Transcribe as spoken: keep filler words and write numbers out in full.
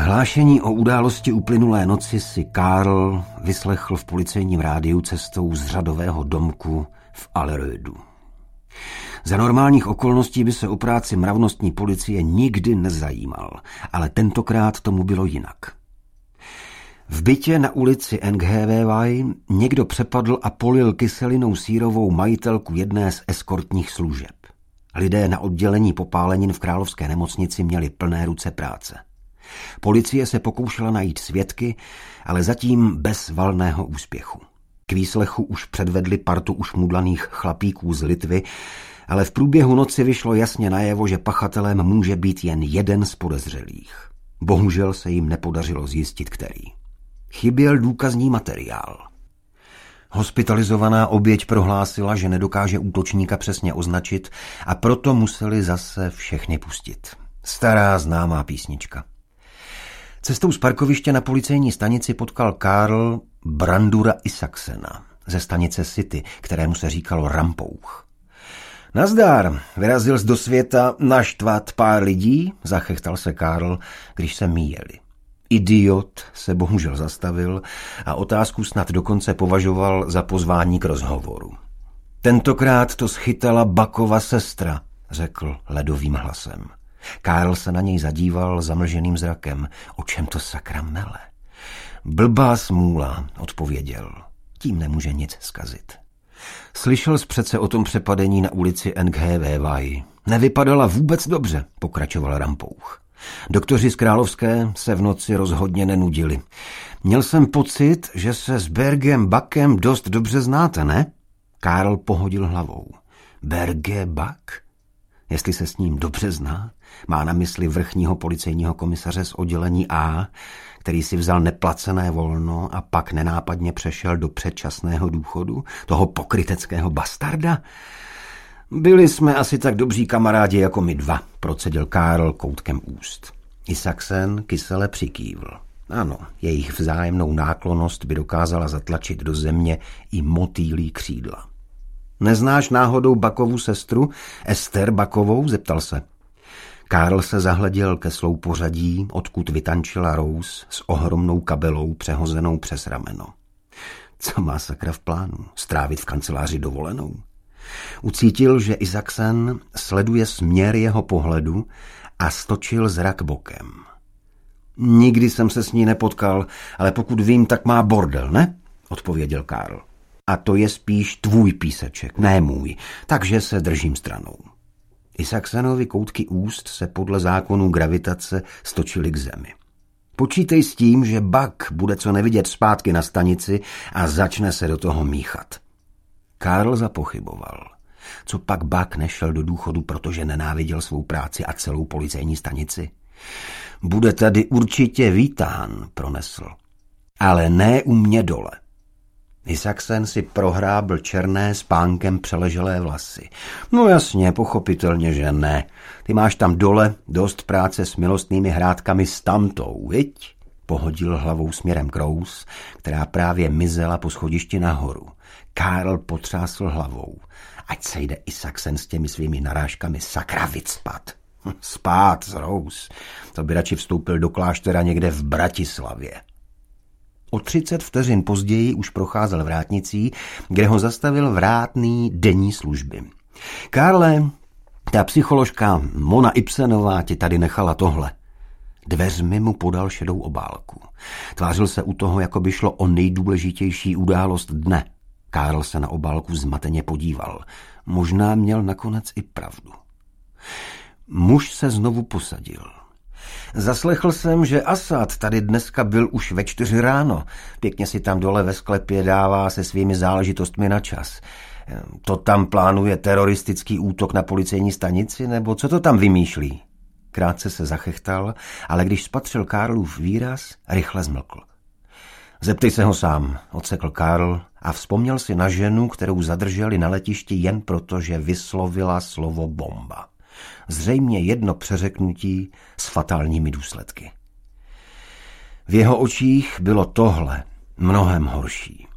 Hlášení o události uplynulé noci si Karl vyslechl v policejním rádiu cestou z řadového domku v Allerödu. Za normálních okolností by se o práci mravnostní policie nikdy nezajímal, ale tentokrát tomu bylo jinak. V bytě na ulici N G V Y někdo přepadl a polil kyselinou sírovou majitelku jedné z eskortních služeb. Lidé na oddělení popálenin v Královské nemocnici měli plné ruce práce. Policie se pokoušela najít svědky, ale zatím bez valného úspěchu. K výslechu už předvedli partu ušmudlaných chlapíků z Litvy, ale v průběhu noci vyšlo jasně najevo, že pachatelem může být jen jeden z podezřelých. Bohužel se jim nepodařilo zjistit, který. Chyběl důkazní materiál. Hospitalizovaná oběť prohlásila, že nedokáže útočníka přesně označit a proto museli zase všechny pustit. Stará známá písnička. Cestou z parkoviště na policejní stanici potkal Karl Brandura Isaksena ze stanice City, kterému se říkalo Rampouch. Nazdar, vyrazil jsi do světa naštvat pár lidí, zachechtal se Karl, když se míjeli. Idiot se bohužel zastavil a otázku snad dokonce považoval za pozvání k rozhovoru. Tentokrát to schytala Buckova sestra, řekl ledovým hlasem. Karl se na něj zadíval zamlženým zrakem. O čem to sakra mele? Blbá smůla, odpověděl. Tím nemůže nic zkazit. Slyšel jsi přece o tom přepadení na ulici N G V Y. Nevypadala vůbec dobře, pokračoval Rampouch. Doktoři z Královské se v noci rozhodně nenudili. Měl jsem pocit, že se s Bergem Buckem dost dobře znáte, ne? Karl pohodil hlavou. Berge Buck? Jestli se s ním dobře zná, má na mysli vrchního policejního komisaře z oddělení A, který si vzal neplacené volno a pak nenápadně přešel do předčasného důchodu, toho pokryteckého bastarda? Byli jsme asi tak dobří kamarádi jako my dva, procedil Karl koutkem úst. Isaksen kysele přikývl. Ano, jejich vzájemnou náklonnost by dokázala zatlačit do země i motýlí křídla. Neznáš náhodou Buckovu sestru, Ester Buckovou? Zeptal se. Karl se zahleděl ke sloupořadí, odkud vytančila Rose s ohromnou kabelou přehozenou přes rameno. Co má sakra v plánu? Strávit v kanceláři dovolenou? Ucítil, že Isaksen sleduje směr jeho pohledu a stočil zrak bokem. Nikdy jsem se s ní nepotkal, ale pokud vím, tak má bordel, ne? Odpověděl Karl. A to je spíš tvůj píseček, ne můj, takže se držím stranou. Isaksenovi koutky úst se podle zákonů gravitace stočily k zemi. Počítej s tím, že Buck bude co nevidět zpátky na stanici a začne se do toho míchat. Karl zapochyboval. Co pak Buck nešel do důchodu, protože nenáviděl svou práci a celou policejní stanici? Bude tady určitě vítán, pronesl. Ale ne u mě dole. Isaksen si prohrábl černé s pánkem přeleželé vlasy. No jasně, pochopitelně, že ne. Ty máš tam dole dost práce s milostnými hrádkami s tamtou, viď? Pohodil hlavou směrem k Rose, která právě mizela po schodišti nahoru. Karl potřásl hlavou. Ať se jde Isaksen s těmi svými narážkami sakra vycpat. Spát z Rose. To by radši vstoupil do kláštera někde v Bratislavě. O třicet vteřin později už procházel vrátnicí, kde ho zastavil vrátný denní služby. Karle, ta psycholožka Mona Ibsenová ti tady nechala tohle. Dveřmi mu podal šedou obálku. Tvářil se u toho, jako by šlo o nejdůležitější událost dne. Karl se na obálku zmateně podíval. Možná měl nakonec i pravdu. Muž se znovu posadil. Zaslechl jsem, že Asad tady dneska byl už ve čtyři ráno. Pěkně si tam dole ve sklepě dává se svými záležitostmi na čas. To tam plánuje teroristický útok na policejní stanici, nebo co to tam vymýšlí? Krátce se zachechtal, ale když spatřil Karlův výraz, rychle zmlkl. Zeptej se ho sám, odsekl Karl a vzpomněl si na ženu, kterou zadrželi na letišti jen proto, že vyslovila slovo bomba. Zřejmě jedno přeřeknutí s fatálními důsledky. V jeho očích bylo tohle mnohem horší.